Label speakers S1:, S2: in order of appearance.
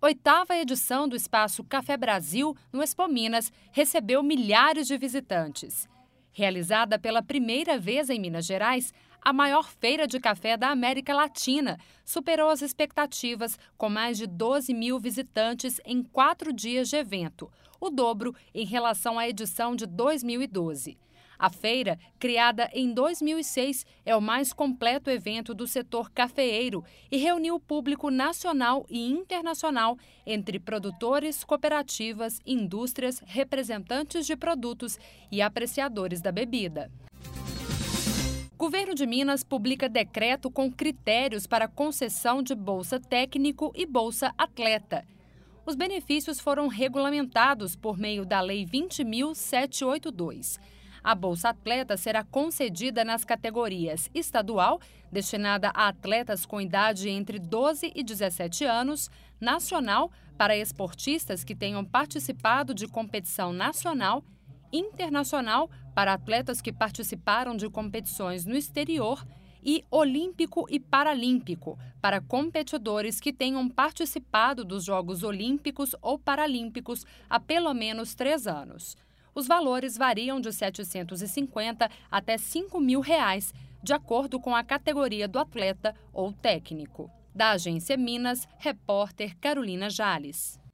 S1: 8ª edição do Espaço Café Brasil, no Expo Minas, recebeu milhares de visitantes. Realizada pela primeira vez em Minas Gerais, a maior feira de café da América Latina superou as expectativas, com mais de 12 mil visitantes em 4 dias de evento, o dobro em relação à edição de 2012. A feira, criada em 2006, é o mais completo evento do setor cafeeiro e reuniu público nacional e internacional entre produtores, cooperativas, indústrias, representantes de produtos e apreciadores da bebida. Governo de Minas publica decreto com critérios para concessão de Bolsa Técnico e Bolsa Atleta. Os benefícios foram regulamentados por meio da Lei 20.782. A Bolsa Atleta será concedida nas categorias estadual, destinada a atletas com idade entre 12 e 17 anos, nacional, para esportistas que tenham participado de competição nacional, internacional, para atletas que participaram de competições no exterior, e olímpico e paralímpico, para competidores que tenham participado dos Jogos Olímpicos ou Paralímpicos há pelo menos 3 anos. Os valores variam de R$ 750 até R$ 5.000, de acordo com a categoria do atleta ou técnico. Da Agência Minas, repórter Carolina Jales.